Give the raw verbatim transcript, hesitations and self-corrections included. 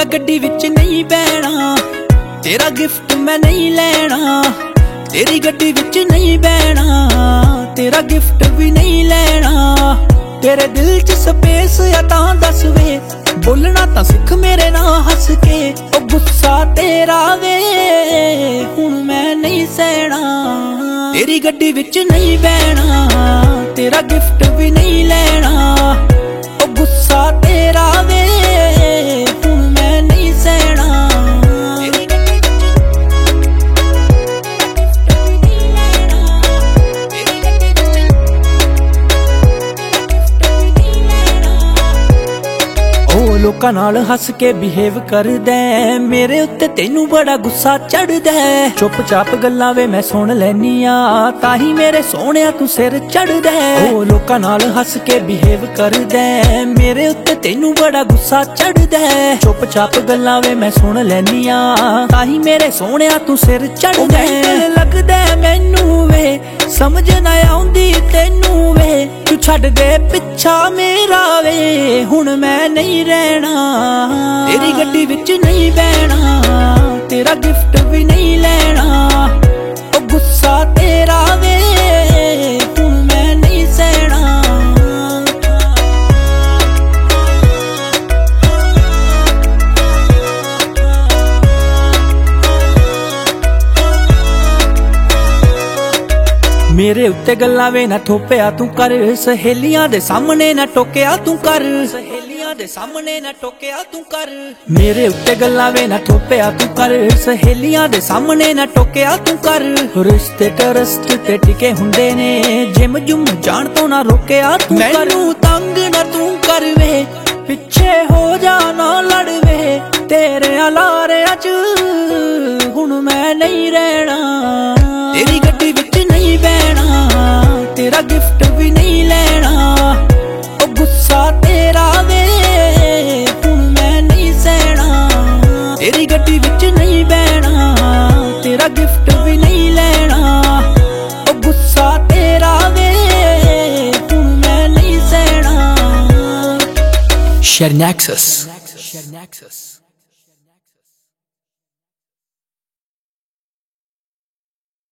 गड्डी विच नहीं बहना, तेरा गिफ्ट मैं नहीं लेना। तेरी गड्डी विच नहीं बहना, तेरा गिफ्ट भी नहीं लेना। तेरे दिल च स्पेस या तां दस वे, बोलना तां सिख मेरे ना हस के। ओ गुस्सा तेरा वे हुण मैं नहीं सहना। तेरी गड्डी विच नहीं बहना, तेरा गिफ्ट भी नहीं लेना। ओ गुस्सा तेरा वे हुण मैं नहीं सहना। लोकां नाल हस के बिहेव करदा, मेरे उत्ते तेनू बड़ा गुस्सा चढ़दा। चुप चाप गल्लां वे मैं सुन लैनी आ, ताही मेरे सोहणिया तू सिर चढ़दा। ओ लोकां नाल हस के बिहेव करदा, मेरे उत्ते तेनू बड़ा गुस्सा चढ़दा। चुप चाप गल्लां वे मैं सुन लैनी आ, ताही मेरे सोहणिया तू सिर चढ़दा। लगदा मैनू वे समझ ना आउंदी तेनू वे, तू छड्ड दे पिछा मेरा वे हुण मैं नहीं रहना। तेरी गड्डी विच नहीं बहना, तेरा गिफ्ट भी नहीं लेना। ओ गुस्सा तेरा वे हुण मैं नहीं सहना। मेरे उत्ते गल्लां वे ना थोपिया तू कर, सहेलियां दे सामने ना टोकिया तू कर। सहेलियां दे सामने ना टोकिया तू कर। मेरे उत्ते गल्लां वे ना थोपिया तू कर, सहेलियां दे सामने ना टोकिया तू कर। रिश्ते ट्रस्ट ते टिके हुंदे ने, जिम जुम जान तो ना रोकिया तू कर। मैनू तंग ना तू कर वे, पिछे हो जा ना लड़ वे। तेरे अलारियां च हुण मैं नहीं रहना। तेरी गड्डी विच नहीं बहना, तेरा गिफ्ट भी नहीं लेना। ओ गुस्सा तेरा वे हुण मैं नहीं सहना। तेरी गड्डी विच नहीं बहना, तेरा गिफ्ट भी नहीं लेना। ओ गुस्सा तेरा वे हुण मैं नहीं सहना। शेयर नेक्सस।